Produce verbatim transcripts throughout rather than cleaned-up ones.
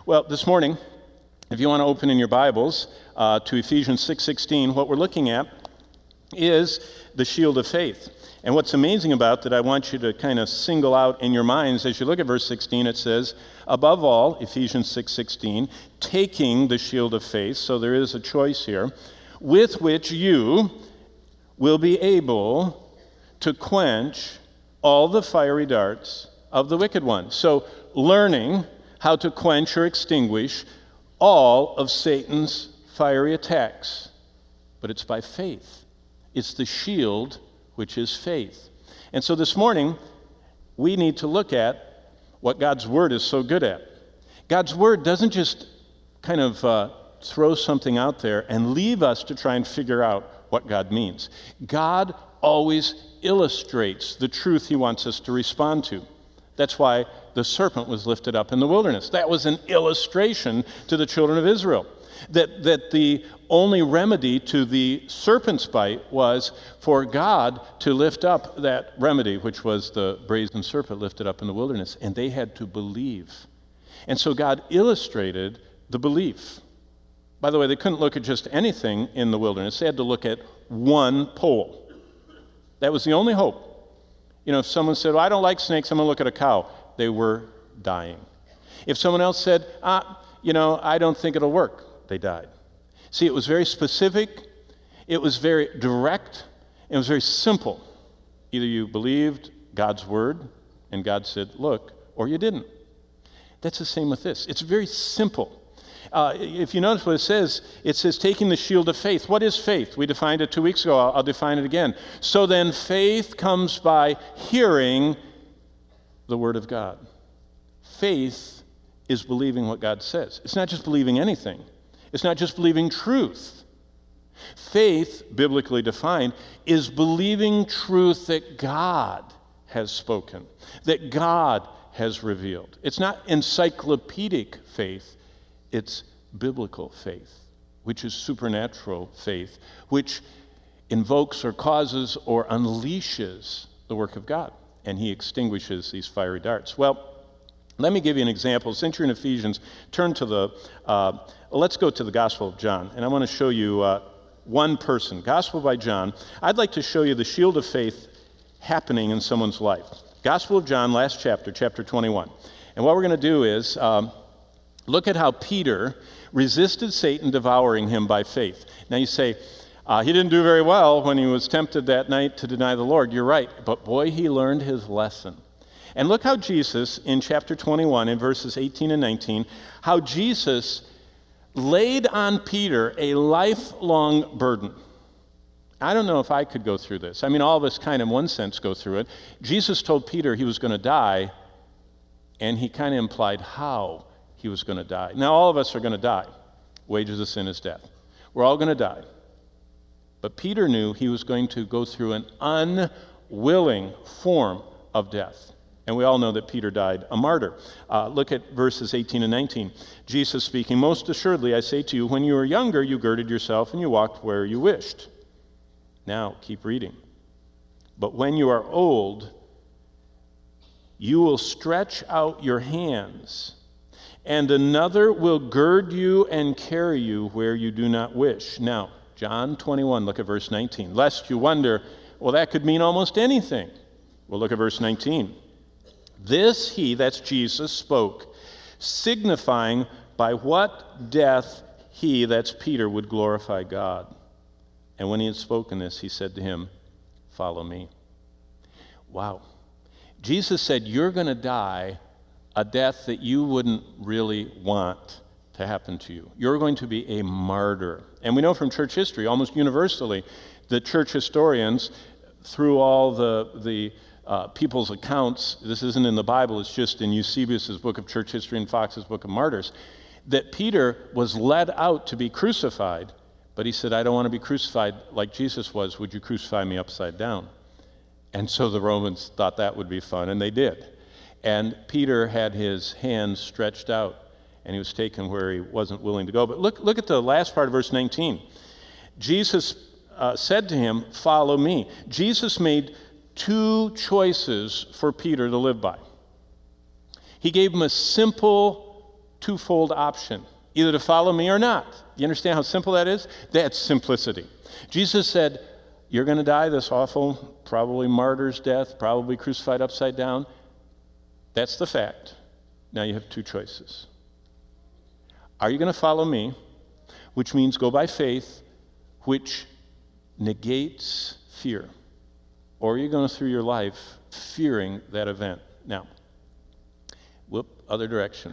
Well, this morning, if you want to open in your Bibles uh, to Ephesians six sixteen, what we're looking at is the shield of faith. And what's amazing about that, I want you to kind of single out in your minds, as you look at verse sixteen, it says, above all, Ephesians six sixteen, taking the shield of faith, so there is a choice here, with which you will be able to quench all the fiery darts of the wicked one. So learning how to quench or extinguish all of Satan's fiery attacks. But it's by faith. It's the shield which is faith. And so this morning, we need to look at what God's Word is so good at. God's Word doesn't just kind of uh, throw something out there and leave us to try and figure out what God means. God always illustrates the truth He wants us to respond to. That's why the serpent was lifted up in the wilderness. That was an illustration to the children of Israel. That, that the only remedy to the serpent's bite was for God to lift up that remedy, which was the brazen serpent lifted up in the wilderness, and they had to believe. And so God illustrated the belief. By the way, they couldn't look at just anything in the wilderness. They had to look at one pole. That was the only hope. You know, if someone said, well, I don't like snakes, I'm going to look at a cow, they were dying. If someone else said, ah, you know, I don't think it'll work, they died. See, it was very specific, it was very direct, it was very simple. Either you believed God's word, and God said, look, or you didn't. That's the same with this. It's very simple. Uh, if you notice what it says, it says taking the shield of faith. What is faith? We defined it two weeks ago. I'll, I'll define it again. So then faith comes by hearing the word of God. Faith is believing what God says. It's not just believing anything. It's not just believing truth. Faith, biblically defined, is believing truth that God has spoken, that God has revealed. It's not encyclopedic faith. It's biblical faith, which is supernatural faith, which invokes or causes or unleashes the work of God, and He extinguishes these fiery darts. Well, let me give you an example. Since you're in Ephesians, turn to the, uh, let's go to the Gospel of John, and I want to show you uh, one person. Gospel by John. I'd like to show you the shield of faith happening in someone's life. Gospel of John, last chapter, chapter twenty-one. And what we're going to do is, um, look at how Peter resisted Satan devouring him by faith. Now you say, uh, he didn't do very well when he was tempted that night to deny the Lord. You're right, but boy, he learned his lesson. And look how Jesus, in chapter twenty-one, in verses eighteen and nineteen, how Jesus laid on Peter a lifelong burden. I don't know if I could go through this. I mean, all of us kind of, in one sense, go through it. Jesus told Peter he was going to die, and he kind of implied how he was going to die. Now, all of us are going to die. Wages of sin is death. We're all going to die. But Peter knew he was going to go through an unwilling form of death. And we all know that Peter died a martyr. Uh, look at verses eighteen and nineteen. Jesus speaking, most assuredly, I say to you, when you were younger, you girded yourself and you walked where you wished. Now, keep reading. But when you are old, you will stretch out your hands, and another will gird you and carry you where you do not wish. Now, John twenty-one, look at verse nineteen. Lest you wonder, well, that could mean almost anything. Well, look at verse nineteen. This he, that's Jesus, spoke, signifying by what death he, that's Peter, would glorify God. And when he had spoken this, he said to him, follow me. Wow. Jesus said, you're going to die a death that you wouldn't really want to happen to you. You're going to be a martyr. And we know from church history, almost universally, the church historians, through all the, the uh, people's accounts, this isn't in the Bible, it's just in Eusebius's book of church history and Fox's book of martyrs, that Peter was led out to be crucified, but he said, I don't want to be crucified like Jesus was. Would you crucify me upside down? And so the Romans thought that would be fun, and they did. And Peter had his hands stretched out, and he was taken where he wasn't willing to go. But look, look at the last part of verse nineteen. Jesus uh, said to him, follow me. Jesus made two choices for Peter to live by. He gave him a simple twofold option, either to follow me or not. You understand how simple that is? That's simplicity. Jesus said, you're going to die this awful, probably martyr's death, probably crucified upside down. That's the fact. Now you have two choices. Are you going to follow me, which means go by faith, which negates fear? Or are you going through your life fearing that event? Now, whoop, other direction.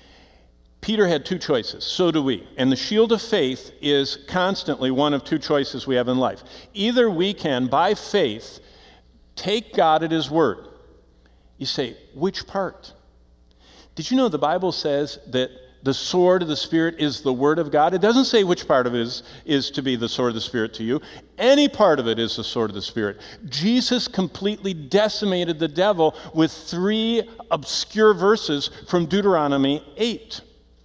Peter had two choices. So do we. And the shield of faith is constantly one of two choices we have in life. Either we can, by faith, take God at his word. You say, which part? Did you know the Bible says that the sword of the Spirit is the Word of God? It doesn't say which part of it is, is to be the sword of the Spirit to you. Any part of it is the sword of the Spirit. Jesus completely decimated the devil with three obscure verses from Deuteronomy eight.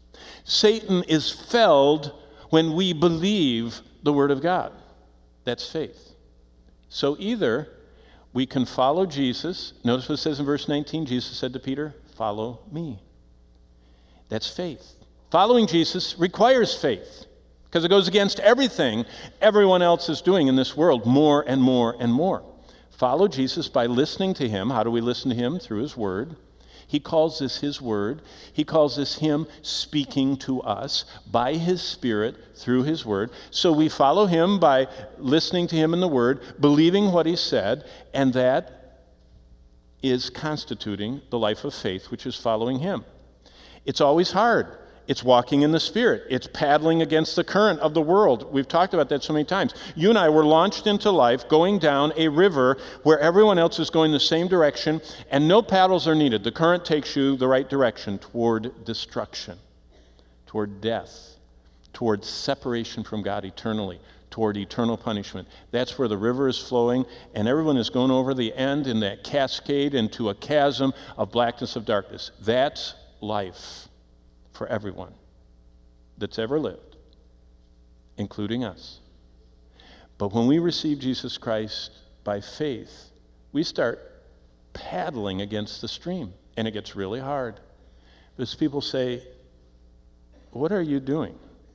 Satan is felled when we believe the Word of God. That's faith. So either we can follow Jesus. Notice what it says in verse nineteen. Jesus said to Peter, follow me. That's faith. Following Jesus requires faith because it goes against everything everyone else is doing in this world, more and more and more. Follow Jesus by listening to him. How do we listen to him? Through his word. He calls this his word. He calls this him speaking to us by his Spirit through his word. So we follow him by listening to him in the word, believing what he said, and that is constituting the life of faith, which is following him. It's always hard. It's walking in the Spirit. It's paddling against the current of the world. We've talked about that so many times. You and I were launched into life going down a river where everyone else is going the same direction, and no paddles are needed. The current takes you the right direction toward destruction, toward death, toward separation from God eternally, toward eternal punishment. That's where the river is flowing, and everyone is going over the end in that cascade into a chasm of blackness of darkness. That's life for everyone that's ever lived, including us. But when we receive Jesus Christ by faith, we start paddling against the stream, and it gets really hard. Because people say, what are you doing?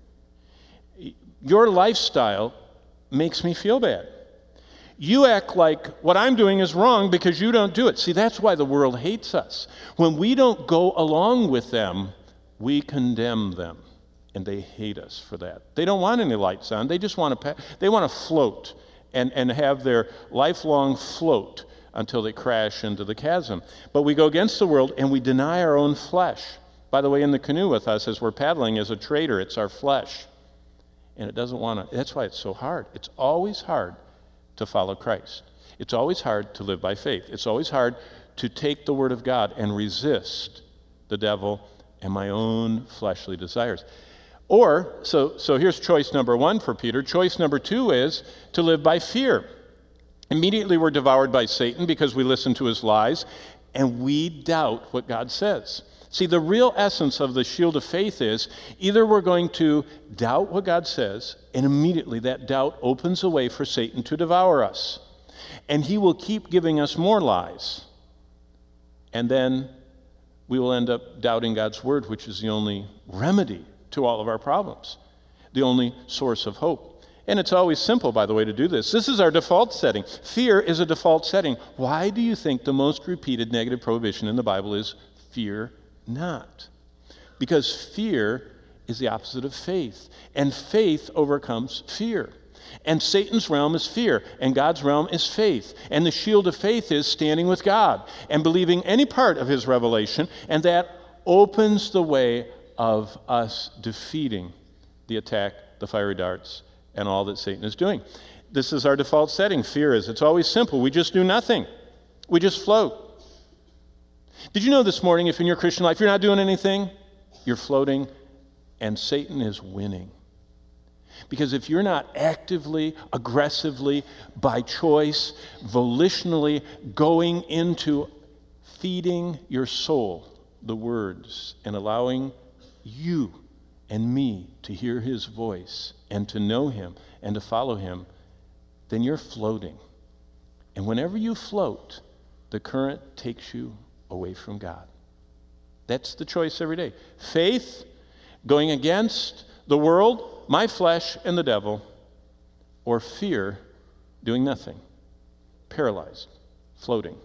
Your lifestyle makes me feel bad. You act like what I'm doing is wrong because you don't do it. See, that's why the world hates us. When we don't go along with them, we condemn them, and they hate us for that. They don't want any lights on. They just want to they want to float and, and have their lifelong float until they crash into the chasm. But we go against the world, and we deny our own flesh. By the way, in the canoe with us as we're paddling is a traitor. It's our flesh. And it doesn't want to. That's why it's so hard. It's always hard to follow Christ. It's always hard to live by faith. It's always hard to take the Word of God and resist the devil and my own fleshly desires. Or, so, so here's choice number one for Peter. Choice number two is to live by fear. Immediately we're devoured by Satan because we listen to his lies, and we doubt what God says. See, the real essence of the shield of faith is either we're going to doubt what God says, and immediately that doubt opens a way for Satan to devour us. And he will keep giving us more lies. And then we will end up doubting God's word, which is the only remedy to all of our problems, the only source of hope. And it's always simple, by the way, to do this. This is our default setting. Fear is a default setting. Why do you think the most repeated negative prohibition in the Bible is fear not? Because fear is the opposite of faith, and faith overcomes fear. And Satan's realm is fear, and God's realm is faith. And the shield of faith is standing with God and believing any part of his revelation, and that opens the way of us defeating the attack, the fiery darts, and all that Satan is doing. This is our default setting. Fear is. It's always simple. We just do nothing. We just float. Did you know this morning, if in your Christian life you're not doing anything, you're floating, and Satan is winning? Because if you're not actively, aggressively, by choice, volitionally going into feeding your soul the words and allowing you and me to hear his voice and to know him and to follow him, then you're floating. And whenever you float, the current takes you away from God. That's the choice every day. Faith, going against the world, my flesh, and the devil, or fear, doing nothing, paralyzed, floating.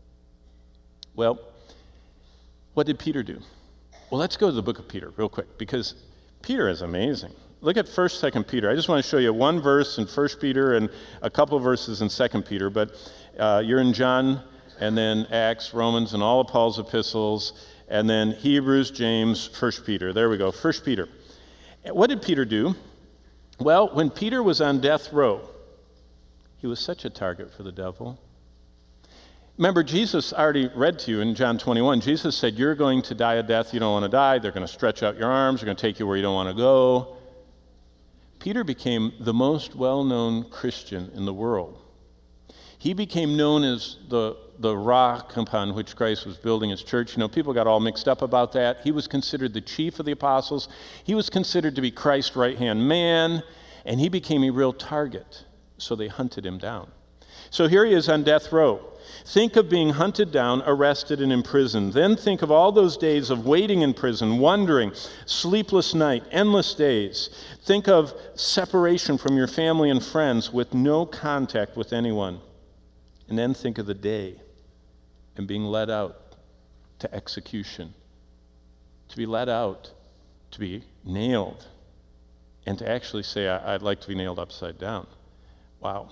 Well, what did Peter do? Well, let's go to the book of Peter real quick, because Peter is amazing. Look at first, second Peter. I just want to show you one verse in First Peter and a couple of verses in Second Peter, but uh, you're in John, and then Acts, Romans, and all of Paul's epistles, and then Hebrews, James, First Peter. There we go, First Peter. What did Peter do? Well, when Peter was on death row, he was such a target for the devil. Remember, Jesus already read to you in John twenty-one. Jesus said, you're going to die a death you don't want to die. They're going to stretch out your arms. They're going to take you where you don't want to go. Peter became the most well-known Christian in the world. He became known as the, the rock upon which Christ was building his church. You know, people got all mixed up about that. He was considered the chief of the apostles. He was considered to be Christ's right-hand man, and he became a real target. So they hunted him down. So here he is on death row. Think of being hunted down, arrested, and imprisoned. Then think of all those days of waiting in prison, wandering, sleepless night, endless days. Think of separation from your family and friends with no contact with anyone. And then think of the day and being led out to execution, to be led out, to be nailed, and to actually say, I'd like to be nailed upside down. Wow.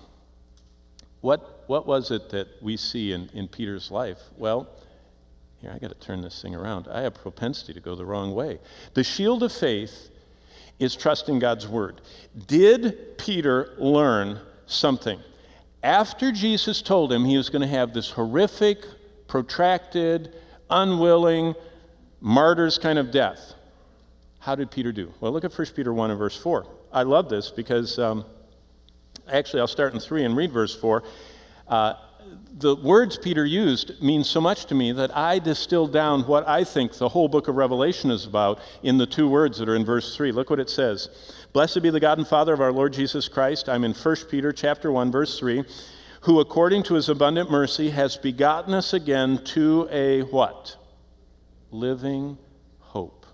What, what was it that we see in, in Peter's life? Well, here, I got to turn this thing around. I have a propensity to go the wrong way. The shield of faith is trusting God's word. Did Peter learn something? After Jesus told him he was going to have this horrific, protracted, unwilling, martyr's kind of death, how did Peter do? Well, look at First Peter one and verse four. I love this because... Um, Actually, I'll start in three and read verse four. Uh, the words Peter used mean so much to me that I distilled down what I think the whole book of Revelation is about in the two words that are in verse three. Look what it says. Blessed be the God and Father of our Lord Jesus Christ. I'm in First Peter chapter one, verse three. Who according to his abundant mercy has begotten us again to a what? Living hope.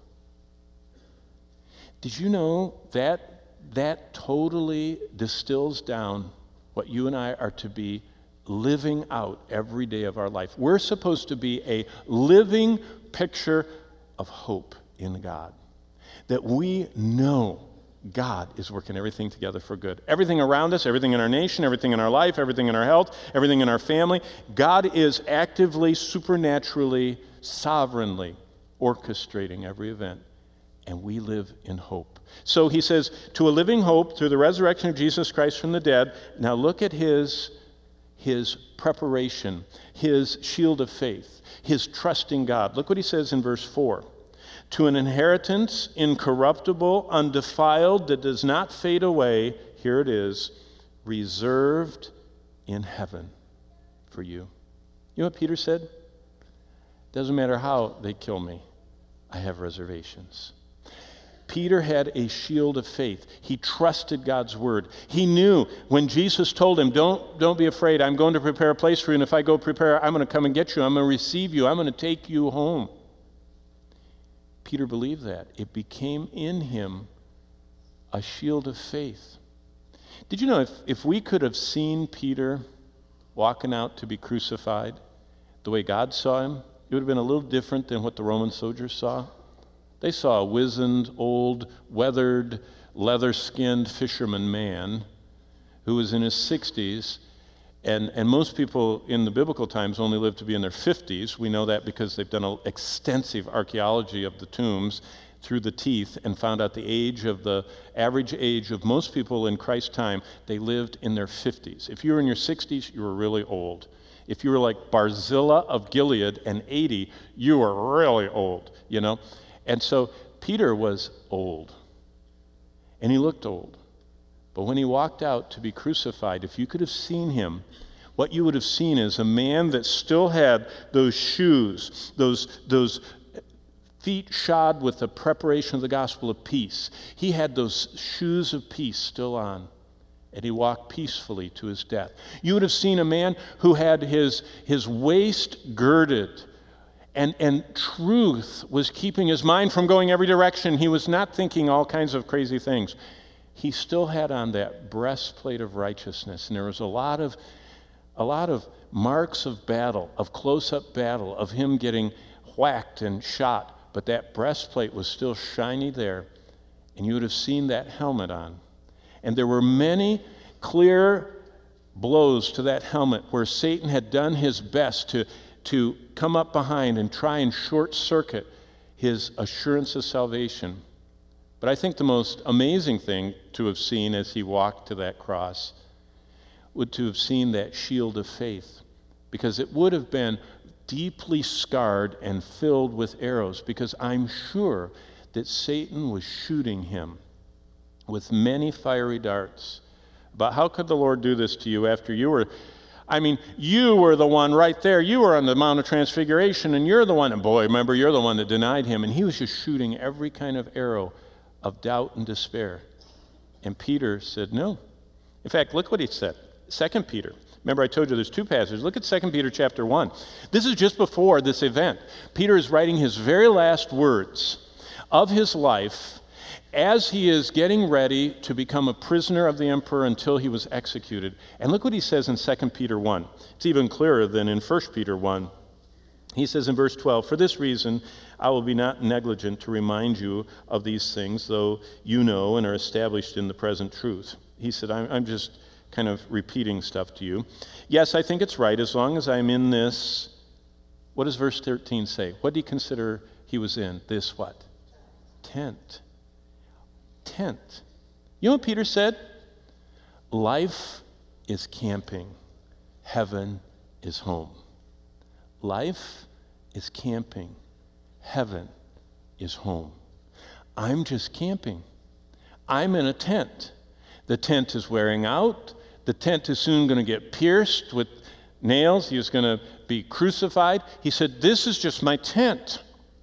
Did you know that That totally distills down what you and I are to be living out every day of our life. We're supposed to be a living picture of hope in God. That we know God is working everything together for good. Everything around us, everything in our nation, everything in our life, everything in our health, everything in our family. God is actively, supernaturally, sovereignly orchestrating every event. And we live in hope. So he says, to a living hope through the resurrection of Jesus Christ from the dead. Now look at his, his preparation, his shield of faith, his trusting God. Look what he says in verse four. To an inheritance incorruptible, undefiled, that does not fade away, here it is, reserved in heaven for you. You know what Peter said? Doesn't matter how they kill me, I have reservations. Peter had a shield of faith. He trusted God's word. He knew when Jesus told him, don't, don't be afraid, I'm going to prepare a place for you, and if I go prepare, I'm going to come and get you, I'm going to receive you, I'm going to take you home. Peter believed that. It became in him a shield of faith. Did you know if, if we could have seen Peter walking out to be crucified the way God saw him, it would have been a little different than what the Roman soldiers saw. They saw a wizened, old, weathered, leather-skinned fisherman man who was in his sixties, and, and most people in the biblical times only lived to be in their fifties. We know that because they've done an extensive archaeology of the tombs through the teeth and found out the age of the average age of most people in Christ's time. They lived in their fifties. If you were in your sixties, you were really old. If you were like Barzillai of Gilead and eighty, you were really old, you know. And so Peter was old, and he looked old. But when he walked out to be crucified, if you could have seen him, what you would have seen is a man that still had those shoes, those, those feet shod with the preparation of the gospel of peace. He had those shoes of peace still on, and he walked peacefully to his death. You would have seen a man who had his, his waist girded, And, and truth was keeping his mind from going every direction. He was not thinking all kinds of crazy things. He still had on that breastplate of righteousness, and there was a lot of, a lot of marks of battle, of close-up battle, of him getting whacked and shot, but that breastplate was still shiny there, and you would have seen that helmet on. And there were many clear blows to that helmet where Satan had done his best to, to come up behind and try and short-circuit his assurance of salvation. But I think the most amazing thing to have seen as he walked to that cross would to have seen that shield of faith, because it would have been deeply scarred and filled with arrows, because I'm sure that Satan was shooting him with many fiery darts. But how could the Lord do this to you after you were, I mean, you were the one right there. You were on the Mount of Transfiguration, and you're the one, and boy, remember, you're the one that denied him, and he was just shooting every kind of arrow of doubt and despair. And Peter said no. In fact, look what he said. Second Peter. Remember, I told you there's two passages. Look at Second Peter chapter one. This is just before this event. Peter is writing his very last words of his life as he is getting ready to become a prisoner of the emperor until he was executed. And look what he says in Second Peter one. It's even clearer than in First Peter one. He says in verse twelve, "For this reason I will be not negligent to remind you of these things, though you know and are established in the present truth." He said, I'm, I'm just kind of repeating stuff to you. Yes, I think it's right, as long as I'm in this, what does verse thirteen say? What do you consider he was in? This what? Tent. Tent. You know what Peter said? Life is camping. Heaven is home. Life is camping. Heaven is home. I'm just camping. I'm in a tent. The tent is wearing out. The tent is soon going to get pierced with nails. He's going to be crucified. He said, this is just my tent.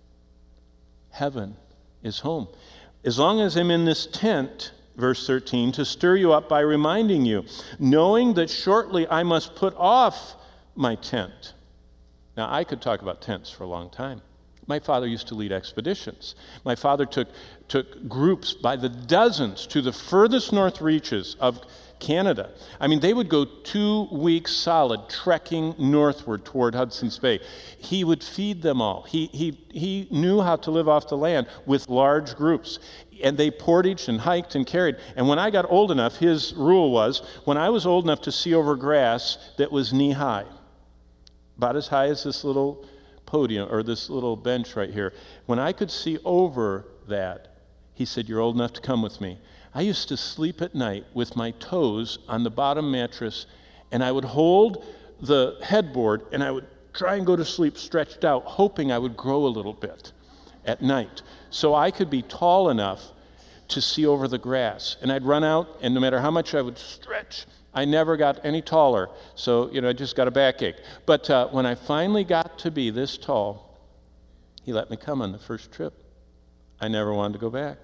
Heaven is home. As long as I'm in this tent, verse thirteen, to stir you up by reminding you, knowing that shortly I must put off my tent. Now, I could talk about tents for a long time. My father used to lead expeditions. My father took, took groups by the dozens to the furthest north reaches of Canada. I mean, they would go two weeks solid trekking northward toward Hudson's Bay. He would feed them all. He, he, he knew how to live off the land with large groups. And they portaged and hiked and carried. And when I got old enough, his rule was, when I was old enough to see over grass that was knee-high, about as high as this little podium or this little bench right here, when I could see over that, he said, you're old enough to come with me. I used to sleep at night with my toes on the bottom mattress, and I would hold the headboard, and I would try and go to sleep stretched out, hoping I would grow a little bit at night, so I could be tall enough to see over the grass. And I'd run out, and no matter how much I would stretch, I never got any taller, so, you know, I just got a backache. But uh, when I finally got to be this tall, he let me come on the first trip. I never wanted to go back.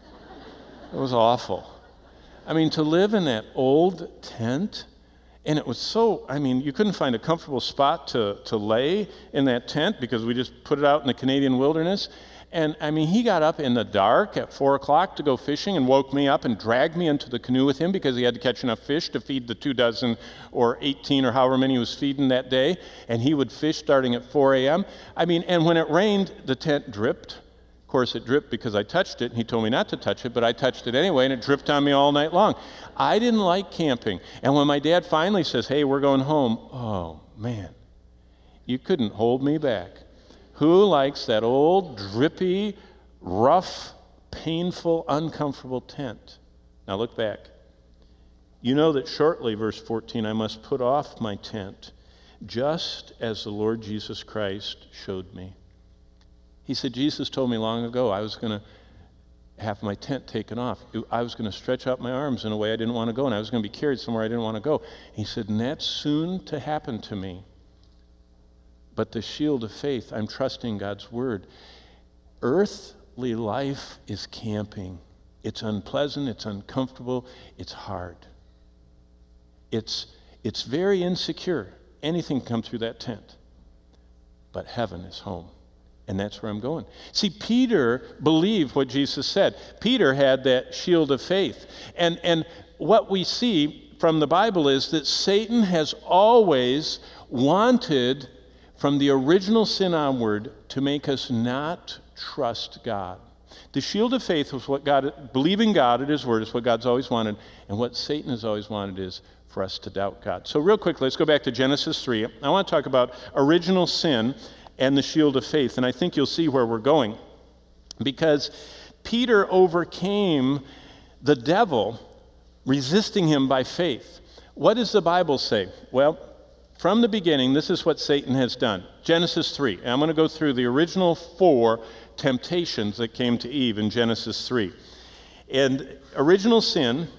It was awful. I mean, to live in that old tent, and it was so, I mean, you couldn't find a comfortable spot to, to lay in that tent because we just put it out in the Canadian wilderness. And, I mean, he got up in the dark at four o'clock to go fishing and woke me up and dragged me into the canoe with him because he had to catch enough fish to feed the two dozen or eighteen or however many he was feeding that day. And he would fish starting at four a.m. I mean, and when it rained, the tent dripped. Of course, it dripped because I touched it, and he told me not to touch it, but I touched it anyway, and it dripped on me all night long. I didn't like camping. And when my dad finally says, hey, we're going home, oh, man, you couldn't hold me back. Who likes that old, drippy, rough, painful, uncomfortable tent? Now look back. You know that shortly, verse fourteen, I must put off my tent, just as the Lord Jesus Christ showed me. He said, Jesus told me long ago I was going to have my tent taken off. I was going to stretch out my arms in a way I didn't want to go, and I was going to be carried somewhere I didn't want to go. He said, and that's soon to happen to me. But the shield of faith, I'm trusting God's word. Earthly life is camping. It's unpleasant, it's uncomfortable, it's hard. It's, it's very insecure. Anything can come through that tent. But heaven is home. And that's where I'm going. See, Peter believed what Jesus said. Peter had that shield of faith. And, and what we see from the Bible is that Satan has always wanted, from the original sin onward, to make us not trust God. The shield of faith was what God, believing God at His Word is what God's always wanted. And what Satan has always wanted is for us to doubt God. So real quick, let's go back to Genesis three. I want to talk about original sin and the shield of faith. And I think you'll see where we're going. Because Peter overcame the devil, resisting him by faith. What does the Bible say? Well, from the beginning, this is what Satan has done. Genesis three. And I'm going to go through the original four temptations that came to Eve in Genesis three. And original sin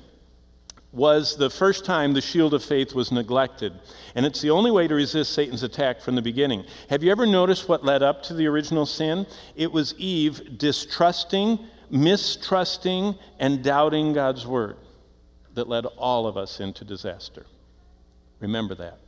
was the first time the shield of faith was neglected. And it's the only way to resist Satan's attack from the beginning. Have you ever noticed what led up to the original sin? It was Eve distrusting, mistrusting, and doubting God's word that led all of us into disaster. Remember that.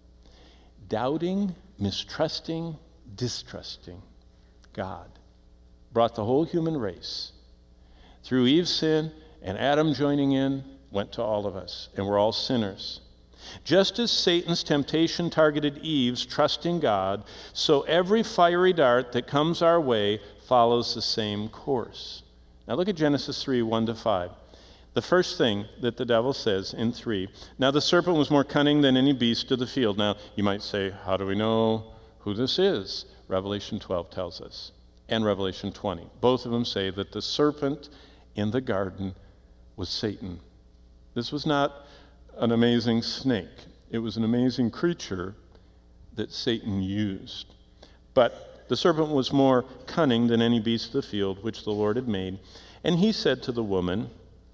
Doubting, mistrusting, distrusting God brought the whole human race. Through Eve's sin and Adam joining in, went to all of us, and we're all sinners. Just as Satan's temptation targeted Eve's trusting God, so every fiery dart that comes our way follows the same course. Now look at Genesis three, one to five. The first thing that the devil says in three, now the serpent was more cunning than any beast of the field. Now you might say, how do we know who this is? Revelation twelve tells us, and Revelation twenty. Both of them say that the serpent in the garden was Satan. This was not an amazing snake. It was an amazing creature that Satan used. But the serpent was more cunning than any beast of the field which the Lord had made. And he said to the woman,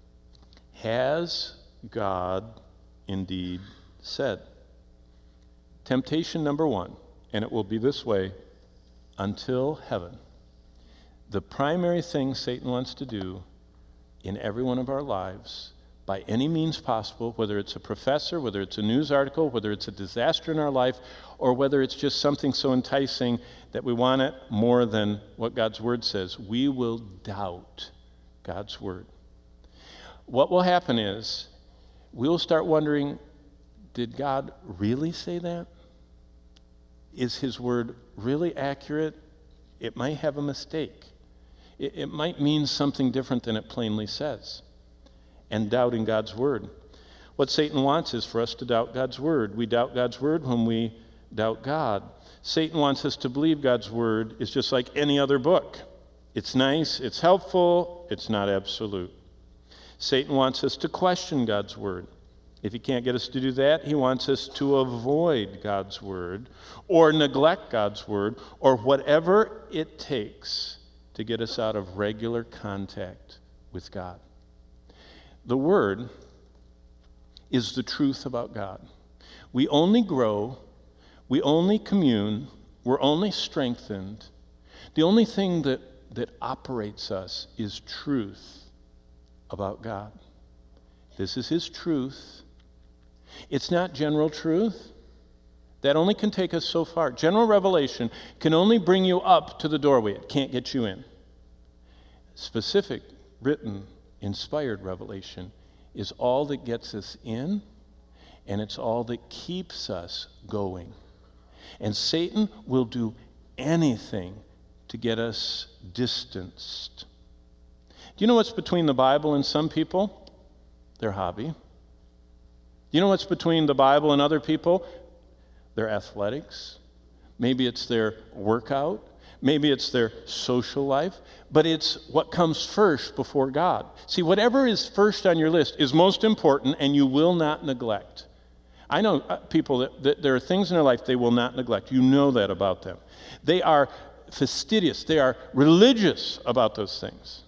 has God indeed said? Temptation number one, and it will be this way until heaven. The primary thing Satan wants to do in every one of our lives, by any means possible, whether it's a professor, whether it's a news article, whether it's a disaster in our life, or whether it's just something so enticing that we want it more than what God's word says, we will doubt God's word. What will happen is we'll start wondering, did God really say that? Is his word really accurate? It might have a mistake. It, it might mean something different than it plainly says. And doubting God's word. What Satan wants is for us to doubt God's word. We doubt God's word when we doubt God. Satan wants us to believe God's word is just like any other book. It's nice, it's helpful, it's not absolute. Satan wants us to question God's word. If he can't get us to do that, he wants us to avoid God's word or neglect God's word or whatever it takes to get us out of regular contact with God. The Word is the truth about God. We only grow, we only commune, we're only strengthened. The only thing that, that operates us is truth about God. This is His truth. It's not general truth. That only can take us so far. General revelation can only bring you up to the doorway. It can't get you in. Specific, written, inspired revelation is all that gets us in, and it's all that keeps us going. And Satan will do anything to get us distanced. Do you know what's between the Bible and some people? Their hobby. Do you know what's between the Bible and other people? Their athletics. Maybe it's their workout. Maybe it's their social life, but it's what comes first before God. See, whatever is first on your list is most important, and you will not neglect. I know people that, that there are things in their life they will not neglect. You know that about them. They are fastidious. They are religious about those things.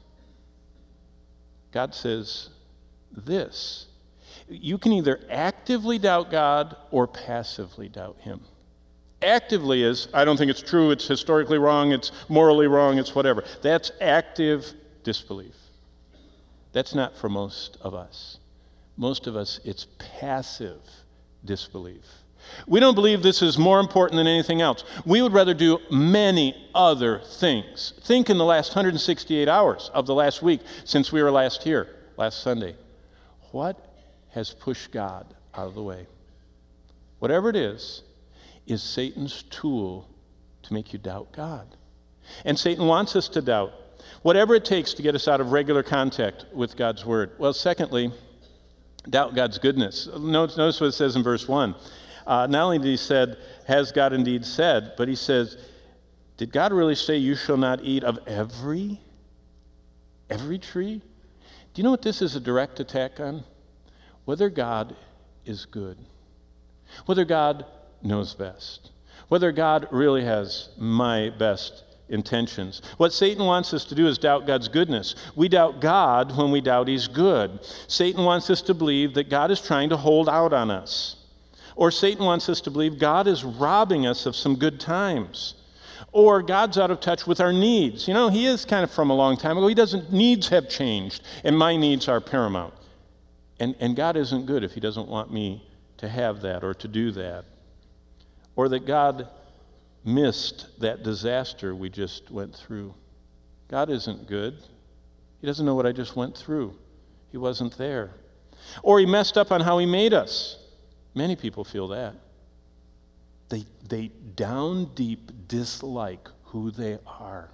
God says this. You can either actively doubt God or passively doubt Him. Actively is, I don't think it's true, it's historically wrong, it's morally wrong, it's whatever. That's active disbelief. That's not for most of us. Most of us, it's passive disbelief. We don't believe this is more important than anything else. We would rather do many other things. Think in the last one hundred sixty-eight hours of the last week since we were last here, last Sunday. What has pushed God out of the way? Whatever it is, is Satan's tool to make you doubt God. And Satan wants us to doubt. Whatever it takes to get us out of regular contact with God's Word. Well, secondly, doubt God's goodness. Notice, notice what it says in verse one. Uh, not only did he said, has God indeed said, but he says, did God really say you shall not eat of every, every tree? Do you know what this is a direct attack on? Whether God is good. Whether God knows best. Whether God really has my best intentions. What Satan wants us to do is doubt God's goodness. We doubt God when we doubt He's good. Satan wants us to believe that God is trying to hold out on us. Or Satan wants us to believe God is robbing us of some good times. Or God's out of touch with our needs. You know, He is kind of from a long time ago. He doesn't, needs have changed, and my needs are paramount. And, and God isn't good if He doesn't want me to have that or to do that. Or that God missed that disaster we just went through. God isn't good. He doesn't know what I just went through. He wasn't there. Or He messed up on how He made us. Many people feel that. They, they down deep dislike who they are.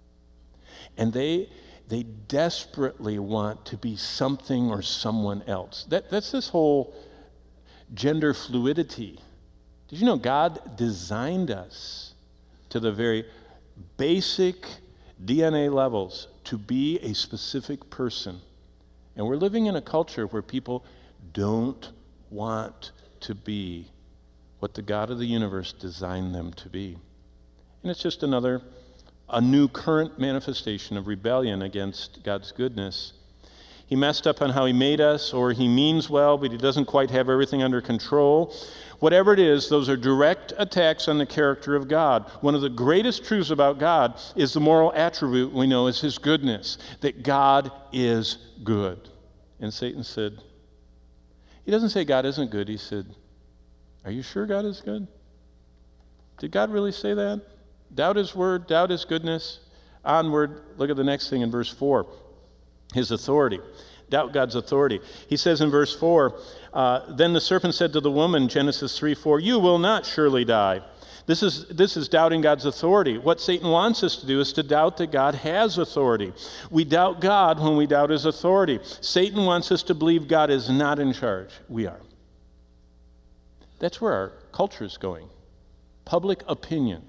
And they, they desperately want to be something or someone else. That, that's this whole gender fluidity. Did you know God designed us to the very basic D N A levels to be a specific person? And we're living in a culture where people don't want to be what the God of the universe designed them to be. And it's just another, a new current manifestation of rebellion against God's goodness. He messed up on how He made us, or He means well, but He doesn't quite have everything under control. Whatever it is, those are direct attacks on the character of God. One of the greatest truths about God is the moral attribute we know is His goodness, that God is good. And Satan said, he doesn't say God isn't good. He said, are you sure God is good? Did God really say that? Doubt His word, doubt His goodness. Onward, look at the next thing in verse four. His authority. Doubt God's authority. He says in verse four, uh, then the serpent said to the woman, Genesis three four, you will not surely die. This is, this is doubting God's authority. What Satan wants us to do is to doubt that God has authority. We doubt God when we doubt His authority. Satan wants us to believe God is not in charge. We are. That's where our culture is going. Public opinion.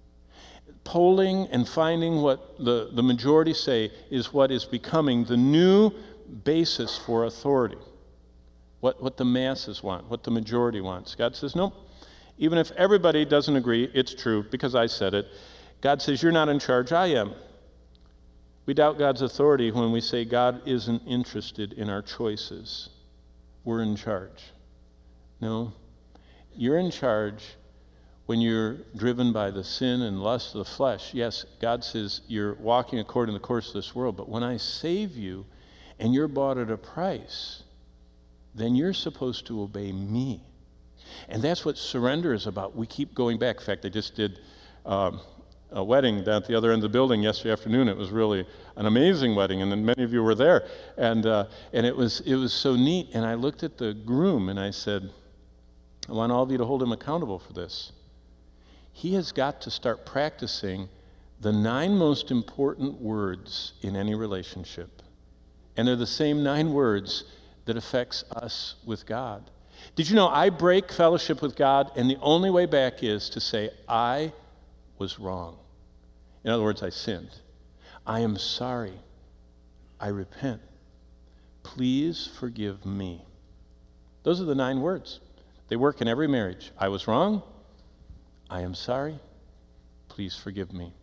Polling and finding what the, the majority say is what is becoming the new basis for authority. What, what the masses want, what the majority wants. God says, nope. Even if everybody doesn't agree, it's true because I said it. God says, you're not in charge, I am. We doubt God's authority when we say God isn't interested in our choices. We're in charge. No, you're in charge when you're driven by the sin and lust of the flesh. Yes, God says you're walking according to the course of this world, but when I save you and you're bought at a price, then you're supposed to obey me. And that's what surrender is about. We keep going back. In fact, I just did um, a wedding down at the other end of the building yesterday afternoon. It was really an amazing wedding, and then many of you were there. And uh, and it was it was so neat. And I looked at the groom and I said, I want all of you to hold him accountable for this. He has got to start practicing the nine most important words in any relationship. And they're the same nine words that affects us with God. Did you know I break fellowship with God, and the only way back is to say, I was wrong. In other words, I sinned. I am sorry. I repent. Please forgive me. Those are the nine words. They work in every marriage. I was wrong. I am sorry. Please forgive me.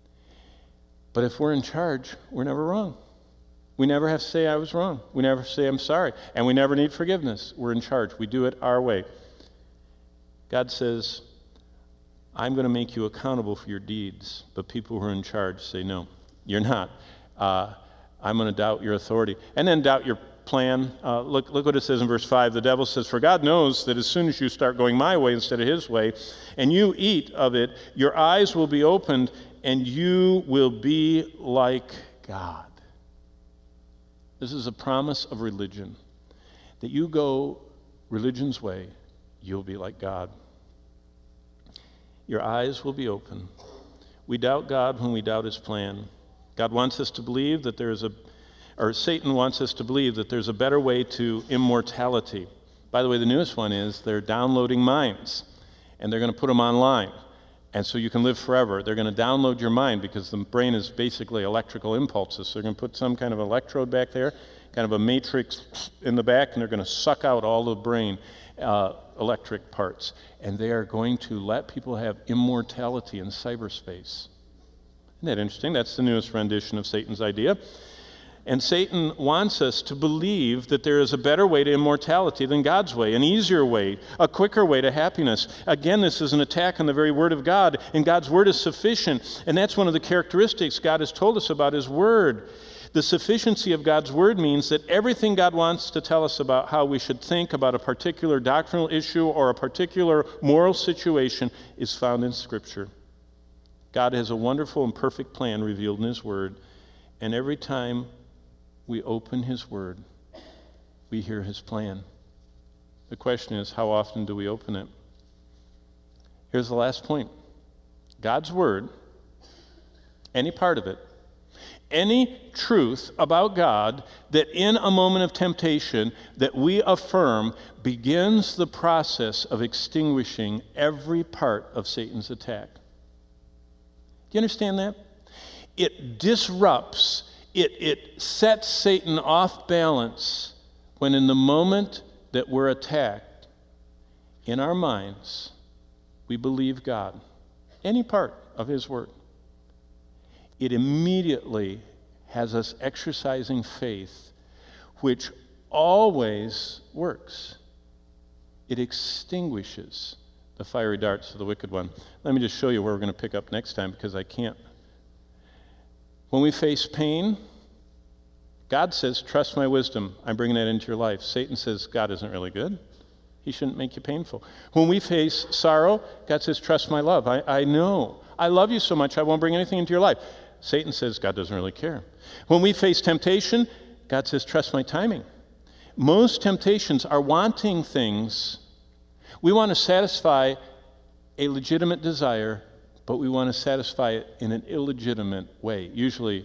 But if we're in charge, we're never wrong. We never have to say I was wrong. We never say I'm sorry. And we never need forgiveness. We're in charge. We do it our way. God says, I'm going to make you accountable for your deeds. But people who are in charge say, no, you're not. Uh, I'm going to doubt your authority. And then doubt your plan. Uh, look, look what it says in verse five. The devil says, "For God knows that as soon as you start going my way instead of his way, and you eat of it, your eyes will be opened, and you will be like God." This is a promise of religion. That you go religion's way, you'll be like God. Your eyes will be open. We doubt God when we doubt his plan. God wants us to believe that there is a, or Satan wants us to believe that there's a better way to immortality. By the way, the newest one is they're downloading minds, and they're going to put them online. And so you can live forever. They're going to download your mind because the brain is basically electrical impulses. So they're going to put some kind of electrode back there, kind of a matrix in the back, and they're going to suck out all the brain uh, electric parts. And they are going to let people have immortality in cyberspace. Isn't that interesting? That's the newest rendition of Satan's idea. And Satan wants us to believe that there is a better way to immortality than God's way, an easier way, a quicker way to happiness. Again, this is an attack on the very Word of God, and God's Word is sufficient. And that's one of the characteristics God has told us about His Word. The sufficiency of God's Word means that everything God wants to tell us about how we should think about a particular doctrinal issue or a particular moral situation is found in Scripture. God has a wonderful and perfect plan revealed in His Word, and every time we open His Word, we hear His plan. The question is, how often do we open it? Here's the last point. God's Word, any part of it, any truth about God that in a moment of temptation that we affirm begins the process of extinguishing every part of Satan's attack. Do you understand that? It disrupts It, it sets Satan off balance when in the moment that we're attacked, in our minds, we believe God, any part of His Word. It immediately has us exercising faith, which always works. It extinguishes the fiery darts of the wicked one. Let me just show you where we're going to pick up next time because I can't. When we face pain, God says, trust my wisdom. I'm bringing that into your life. Satan says, God isn't really good. He shouldn't make you painful. When we face sorrow, God says, trust my love. I, I know. I love you so much, I won't bring anything into your life. Satan says, God doesn't really care. When we face temptation, God says, trust my timing. Most temptations are wanting things. We want to satisfy a legitimate desire, but we want to satisfy it in an illegitimate way, usually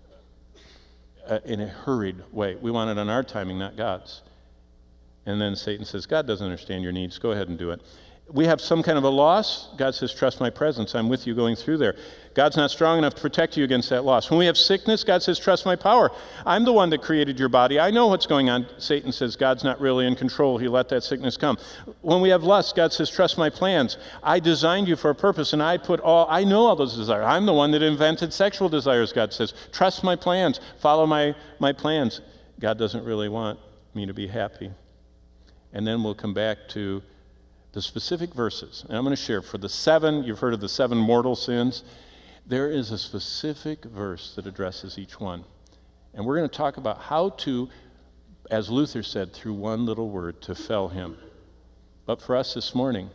uh, in a hurried way. We want it on our timing, not God's. And then Satan says, God doesn't understand your needs. Go ahead and do it. We have some kind of a loss. God says, trust my presence. I'm with you going through there. God's not strong enough to protect you against that loss. When we have sickness, God says, trust my power. I'm the one that created your body. I know what's going on. Satan says, God's not really in control. He let that sickness come. When we have lust, God says, trust my plans. I designed you for a purpose, and I put all, I know all those desires. I'm the one that invented sexual desires, God says. Trust my plans. Follow my, my plans. God doesn't really want me to be happy. And then we'll come back to the specific verses. And I'm going to share for the seven, you've heard of the seven mortal sins. There is a specific verse that addresses each one. And we're going to talk about how to, as Luther said, through one little word, to fell him. But for us this morning,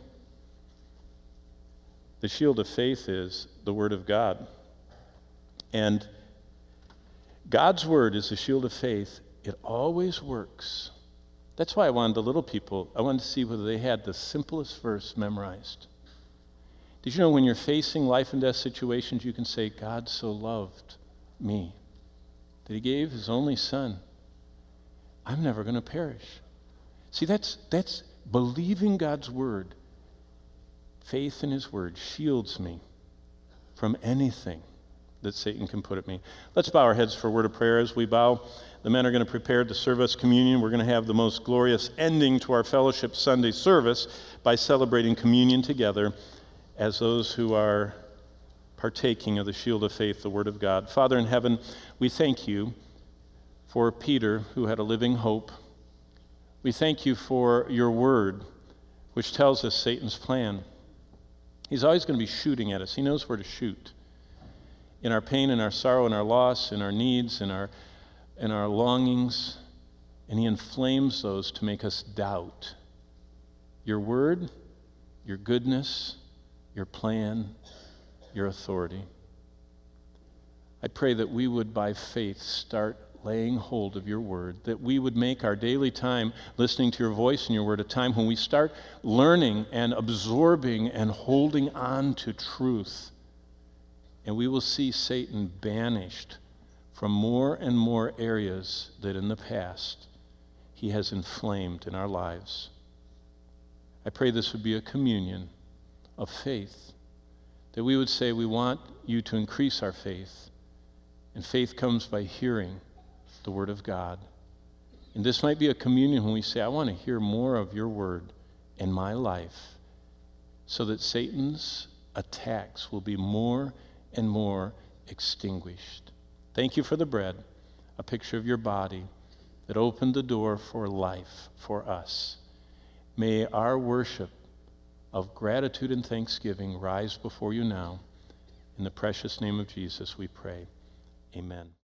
the shield of faith is the Word of God. And God's Word is the shield of faith. It always works. That's why I wanted the little people, I wanted to see whether they had the simplest verse memorized. Did you know when you're facing life and death situations, you can say, God so loved me that He gave His only Son. I'm never going to perish. See, that's, that's believing God's Word. Faith in His Word shields me from anything that Satan can put at me. Let's bow our heads for a word of prayer. As we bow, the men are going to prepare to serve us communion. We're going to have the most glorious ending to our fellowship Sunday service by celebrating communion together as those who are partaking of the shield of faith, the Word of God. Father in heaven, we thank you for Peter, who had a living hope. We thank you for your Word, which tells us Satan's plan. He's always going to be shooting at us. He knows where to shoot. In our pain, in our sorrow, in our loss, in our needs, in our, in our longings, and he inflames those to make us doubt your word, your goodness, your plan, your authority. I pray that we would, by faith, start laying hold of your word, that we would make our daily time listening to your voice and your word a time when we start learning and absorbing and holding on to truth. And we will see Satan banished from more and more areas that in the past he has inflamed in our lives. I pray this would be a communion of faith, that we would say we want you to increase our faith, and faith comes by hearing the word of God. And this might be a communion when we say, I want to hear more of your word in my life, so that Satan's attacks will be more and more extinguished. Thank you for the bread, a picture of your body that opened the door for life for us. May our worship of gratitude and thanksgiving rise before you now. In the precious name of Jesus we pray. Amen.